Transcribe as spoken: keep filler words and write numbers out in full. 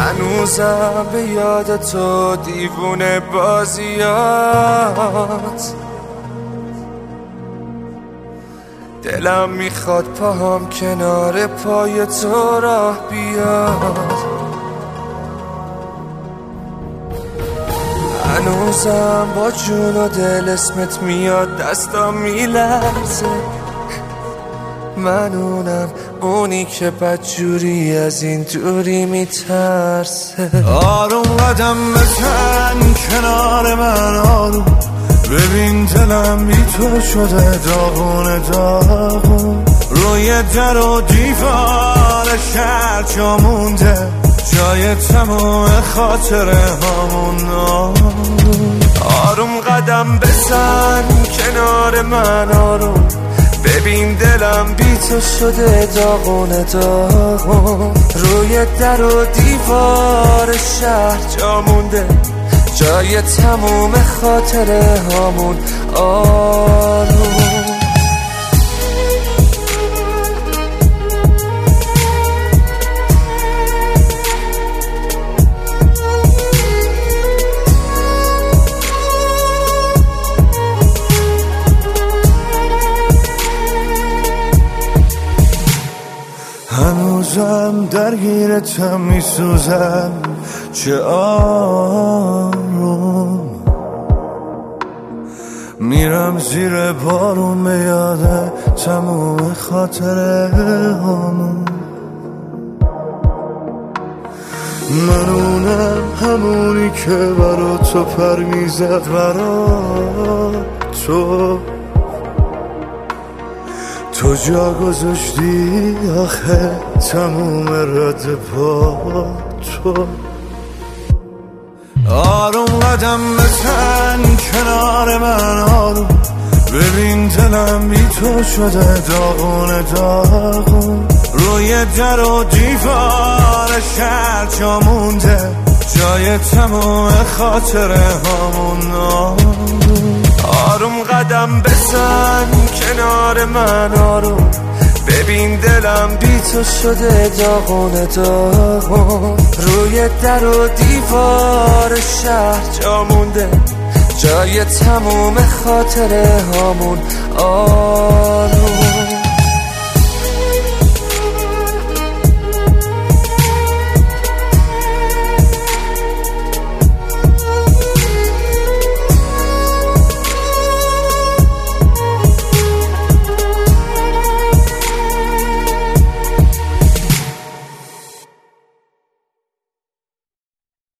هنوزم به یاد تو دیوونه بازیات، دلم میخواد پاهم کنار پای تو راه بیاد. هنوزم با جون و دل اسمت میاد، دستام میلرزه، من اونم اونی که بدجوری از این دوری میترسه. آروم قدم بزن کنار من، آروم ببین دلم بی تو شده داغون داغون، روی در و دیوار شهر جا مونده، جای تموم خاطره هامون. آروم قدم بزن کنار من، آروم ببین دلم بی تو شده داغون داغون، روی در و دیوار شهر جا مونده، جای تموم خاطره هامون. آروم هنوزم درگیرتم میسوزم، چه آروم میرم زیر بارون به یاد تموم خاطره همون. من اونم همونی که برا تو پر میزد، برا تو تو جا گذاشتی آخه تموم رد پا تو. آروم قدم بزن کنار من، آروم ببین دلم بی تو شده داغون داغون، روی در و دیوار شهر جا مونده، جای تموم خاطره هامون. آروم قدم بزن کنار من، آروم ببین دلم بی تو شده داغون داغون، روی در و دیوار شهر جا مونده، جای تموم خاطره هامون. آروم